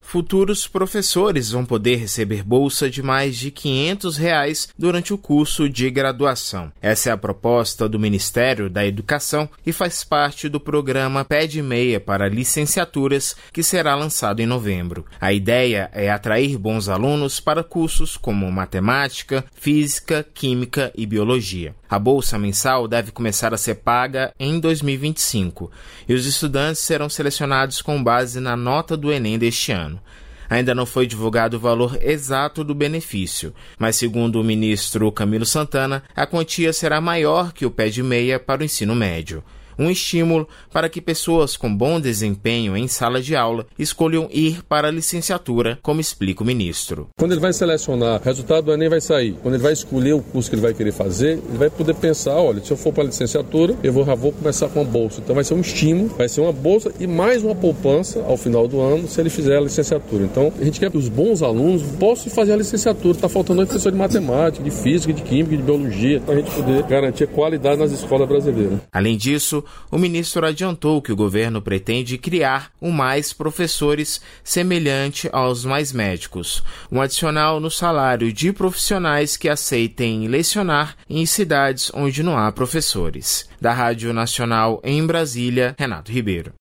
Futuros professores vão poder receber bolsa de mais de R$ 500 durante o curso de graduação. Essa é a proposta do Ministério da Educação e faz parte do programa PED Meia para licenciaturas, que será lançado em novembro. A ideia é atrair bons alunos para cursos como matemática, física, química e biologia. A bolsa mensal deve começar a ser paga em 2025 e os estudantes serão selecionados com base na nota do Enem deste ano. Ainda não foi divulgado o valor exato do benefício, mas segundo o ministro Camilo Santana, a quantia será maior que o PED Meia para o ensino médio. Um estímulo para que pessoas com bom desempenho em sala de aula escolham ir para a licenciatura, como explica o ministro. Quando ele vai selecionar, o resultado do Enem vai sair. Quando ele vai escolher o curso que ele vai querer fazer, ele vai poder pensar, olha, se eu for para a licenciatura, eu já vou começar com uma bolsa. Então vai ser um estímulo, vai ser uma bolsa e mais uma poupança ao final do ano, se ele fizer a licenciatura. Então a gente quer que os bons alunos possam fazer a licenciatura. Está faltando professor de matemática, de física, de química, de biologia, para a gente poder garantir a qualidade nas escolas brasileiras. Além disso, o ministro adiantou que o governo pretende criar mais professores semelhante aos mais médicos, um adicional no salário de profissionais que aceitem lecionar em cidades onde não há professores. Da Rádio Nacional em Brasília, Renato Ribeiro.